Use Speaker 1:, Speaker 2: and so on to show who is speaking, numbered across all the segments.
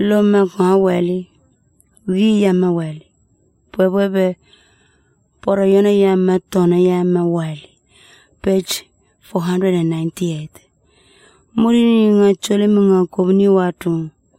Speaker 1: Loma kwa wali. Gi yama wali. Pwebwebe. Poro yona yama tona yama wali. Page 498. Murini nga chole mga kobni watu.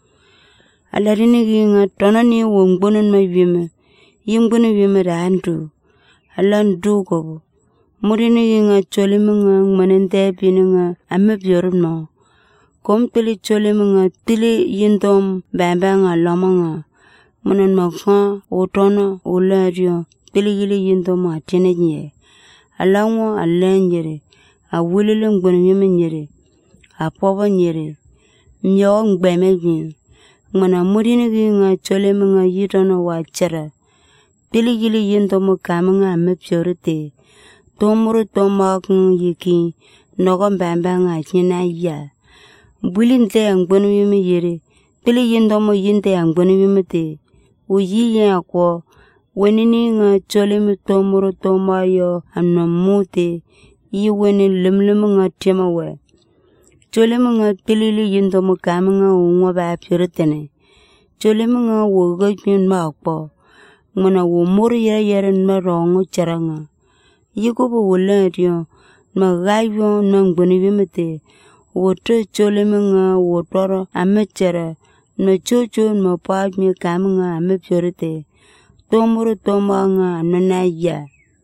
Speaker 1: Alarini gi nga tona ni wongbonun ma wime. Yingbonu wime randu. Alan du kobo. Murini gi nga chole mga manente pini nga ame biorun mo. Kom pili chole mga tili yindom bamba nga loma nga. Munan ma kwa utono ulario. Pili gili yindom ma tine nye. Alangwa alen nyere. Awulile ngbonu wime nyere. Apoba nyere. Myo ngbeme gini. Ngwana murini gi nga chole mga yitono wachara. Pili gili yindom kama nga ame biorite. Tomuru tomak yiki. Nogom bamba nga china ya. Bulinte angbonu wime yere. Pili yindomo yinte angbonu wime te. Uyi yen akwo. Wenini nga chole mi tomuru tomayo anamute. Yi weni limlimu nga tema we. Chole mi nga pili yindomo kama nga unwa ba piritene. Chole mi nga wogajmin ma akpo. Ngwana wumuru yere nma rongo charanga. Yikubu wulantiyo. Ma gayo nangbonu wime te. Woto chole mga wotoro amechera no chocho no pajmi kamnga amepiorite tomuru tomanga nanaya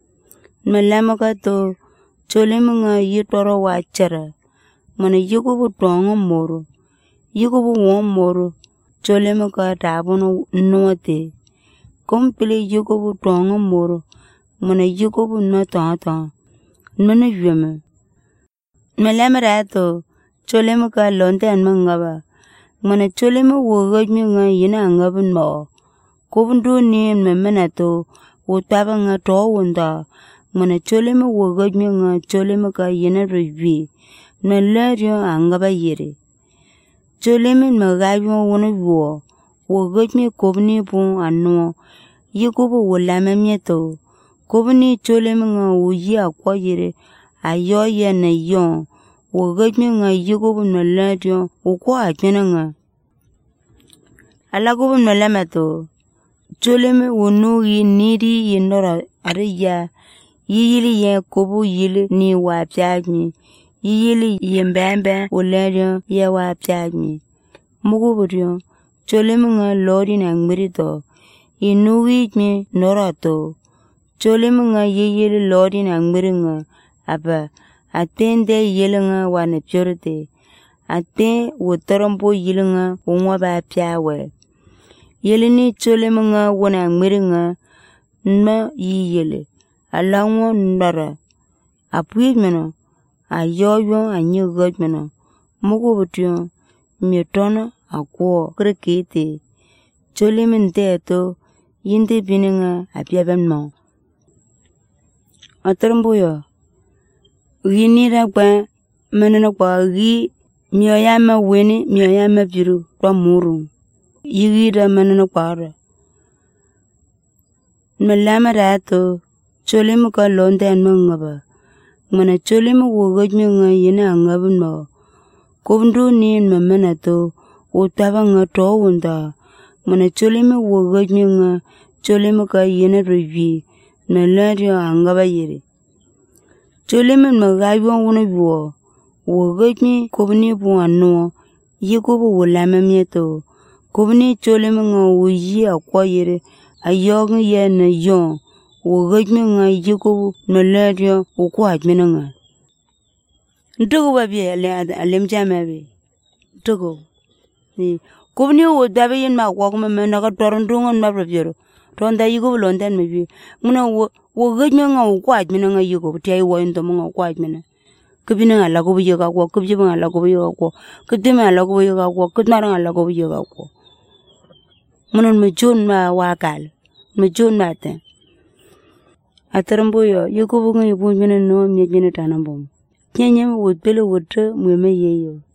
Speaker 1: malamaka to chole mga yitoro wachera mana yikubu tongo moro yikubu won moro chole mga tabono note kompile yikubu tongo moro mana yikubu no tata nana yeme malamara to chole mo ka lonte anma ngaba mana chole mo wogajmi nga yina ngabun mo kubundu ni memena to utaba nga to wunda mana chole mo wogajmi nga chole mo ka yina rujwi na lario angaba yere chole mo magajmo wono wo wogajmi kubni pu anno yikubu wulama mieto kubni chole mo nga uyi akwa yere ayo ya na yon wogajmi nga yikubu na ladio ukwa ajmena nga alakubu na lamato choleme wonugi niri yinora ariya yiyili ye kubu yili ni wapyajmi yiyili yimbembe uladio ye wapyajmi mugubudio choleme nga lori na ngmirito inugi jmi norato choleme nga yiyili lori na ngmiringa aba atende yelinga wane pyorite ate wotorompo yelinga unwa ba pyawe yelini choleme nga wana ngmiringa nma yiyele alangwo ndara apuyimeno ayoyo anyigojmeno mugubutyo mitono akwo krikite choleme nteto yinde bininga apyabenmo atoromboyo Ginira kwa manana kwa gi mioyama weni mioyama biru kwa muru yigira manana kwa ra malama rato chole mo ka londe anma ngaba mana chole mo wogajmi nga yina ngabun mo kubndu ni mamana to utaba nga to wunda mana chole mo wogajmi nga chole mo ka yina rujwi na ladio angaba yere chole men magayo wono wo wogajmi kubni buano yikubu wulama mieto kubni chole men nga wuyi akwa yere ayog ye na yon wogajmi nga yikubu na ladio ukwa ajmena nga ntugu babi alem jamabe ntugu ni kubni wodabe yin ma kwa kuma men naga torundungan mabrabjero tonda yikubu londan mebi muna wogajmi nga ukwa ajmena nga yikubu tiai wo ndo nga ukwa ajmena kubina ala ko biyo ka kwa kubjiba ala ko biyo ka kwa kudima ala ko biyo ka kwa kudmara ala ko biyo ka kwa munan mejun ma wakal mejun mate ataramboyo yikubu nga yibunjene no myejene tanambom nyenye wotpele wotre mweme yeyo